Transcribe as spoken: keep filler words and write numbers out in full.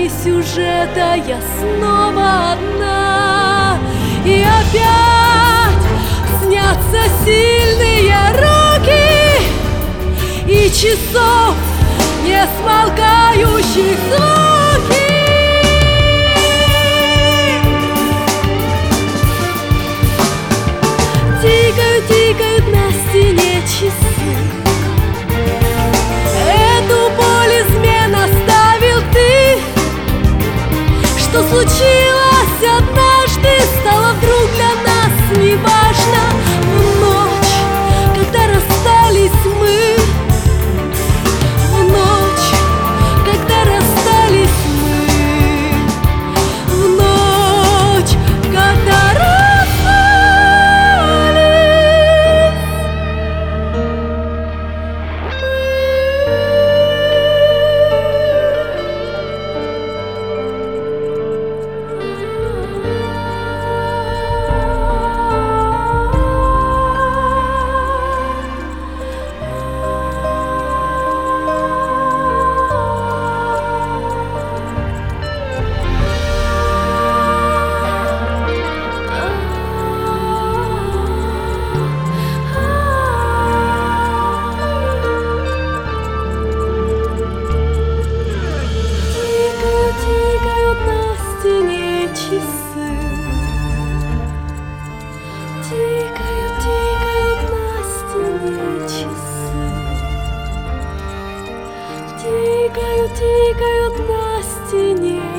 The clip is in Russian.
грани сюжета я снова одна. И опять снятся сильные руки и часов не смолкающих звуки. Тикают, тикают на стене часы. Эту боль измен оставил ты. Что случилось однажды, стало вдруг для нас неважно. В ночь, когда расстались мы, в ночь, когда расстались мы, в ночь, когда расстались. Часы тикают, тикают на стене часы. Тикают, тикают на стене.